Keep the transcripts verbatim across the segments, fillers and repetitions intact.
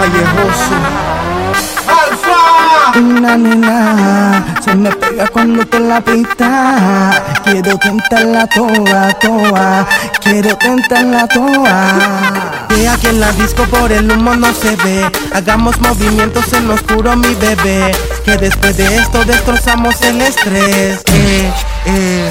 callejoso. ¡Alfa! Una nena se me pega cuando te la pista. Quiero tentarla toda, toda. Quiero tentarla toda. Que aquí en la disco por el humo no se ve. Hagamos movimientos en lo oscuro, mi bebé. Que después de esto destrozamos el estrés. Eh, eh,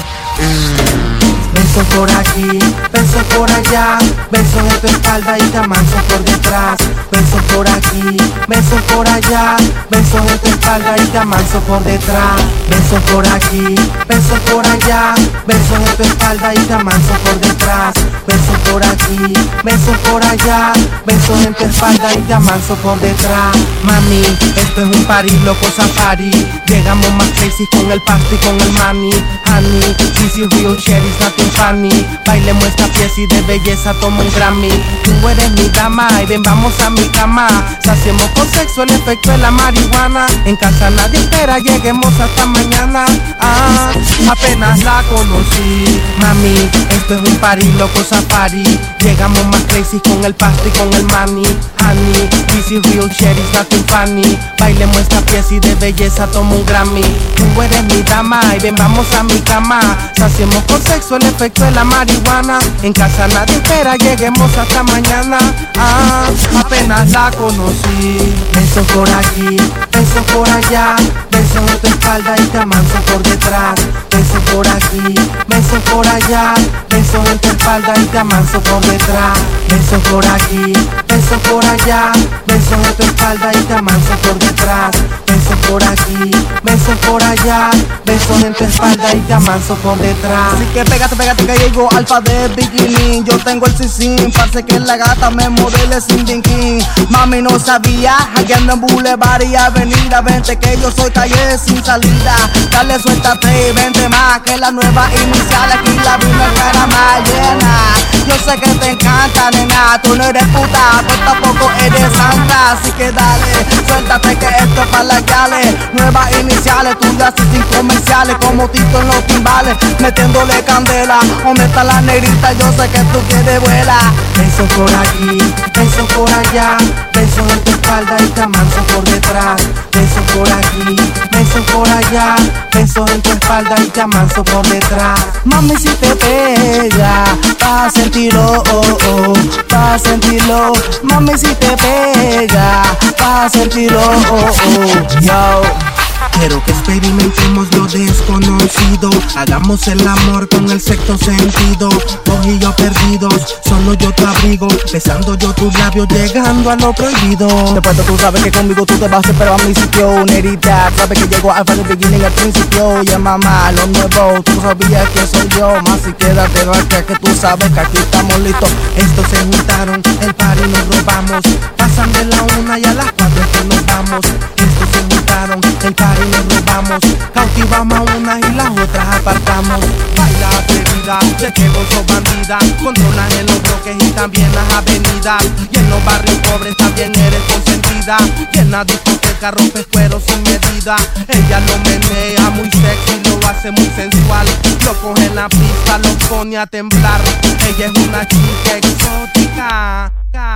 eh. Beso por aquí, beso por allá, beso en tu espalda y te amanso por detrás. Beso por aquí, beso por allá, beso en tu espalda y te amanso por detrás. Beso por aquí, beso por allá, beso en tu espalda y te amanso por detrás. Beso por aquí, beso por allá, beso en tu espalda y te amanso por detrás. Mami, esto es un party, loco safari. Llegamos más crazy con el pasto y con el money. Honey, this is real shit, it's nothing funny. Bailemos esta pieza y de belleza toma un Grammy. Tú eres mi dama y ven vamos a mi cama. Saciemos con sexo el efecto de la marihuana. En casa nadie espera, lleguemos hasta mañana. Ah, apenas la conocí. Mami, esto es un party, loco safari. Llegamos más crazy con el pasto y con el money. Honey, this is real shit, it's nothing funny. Bailemos esta pieza y de belleza toma un Grammy. Tú eres mi dama y ven vamos a mi cama. Saciemos con sexo el efecto de la marihuana. En casa nadie espera, lleguemos hasta mañana. Ah, apenas la conocí. Beso por aquí, beso por allá, beso en tu espalda y te amanso por detrás. Beso por aquí, beso por allá, beso en tu espalda y te amanso por detrás. Beso por aquí, beso por allá, beso en tu espalda y te amanso por detrás. Beso por aquí, beso por allá, beso en tu espalda y te amanso por detrás. Así que pégate, pégate que llegó Alfa de bikini. Yo tengo el sisín, parece que la gata me modele sin dinkin. Mami no sabía, hackeando en Boulevard y Avenida. Vente que yo soy calle sin salida. Dale suéltate y vente más que la nueva inicial. Aquí la misma cara más llena. Yo sé que te encanta, nena. Tú no eres puta, pues tampoco eres santa. Así que dale, suéltate que esto es para las gales. Nuevas iniciales, tuyas y sin comerciales. Como Tito en los timbales, metiéndole candela. ¿Dónde está la negrita? Yo sé que tú quieres vuelar. Beso por aquí, beso por allá, beso en tu espalda y te amanso por detrás. Beso por aquí, beso por allá, beso en tu espalda y te amanso por detrás. Mami si te pega, vas a sentirlo, oh, oh, vas a sentirlo. Mami si te pega, vas a sentirlo, oh, oh, yo. Quiero que experimentemos lo desconocido. Hagamos el amor con el sexto sentido. Vos y yo perdidos, solo yo tu abrigo. Besando yo tus labios, llegando a lo prohibido. Después de tú sabes que conmigo tú te vas, pero a mi sitio, nerita. Sabes que llegó Alfa de beginning al principio. Y mamá, lo nuevo, tú sabías que soy yo. Más si quédate acá que tú sabes que aquí estamos listos. Estos se juntaron, el party nos robamos. Pasan de la una y a las cuatro que nos vamos. Estos se juntaron, el party nos robamos. Cautivamos a una y las otras apartamos. Baila atrevida, de que vos sos bandida. Controlan en los bloques y también las avenidas. Y en los barrios pobres también eres consentida. Y en la discoteca rompes cuero sin medida. Ella lo menea muy sexy, lo hace muy sensual. Lo coge en la pista, lo pone a temblar. Ella es una chica exótica,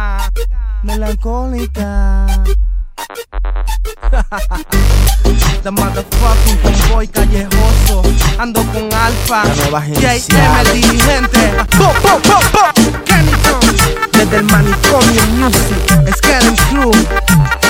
melancólica. The motherfucking convoy callejoso. Ando con Alfa, J M el dirigente. Bo, bo, bo, bo. Kenny Jones. Desde el manicomio music, Skeleton Crew.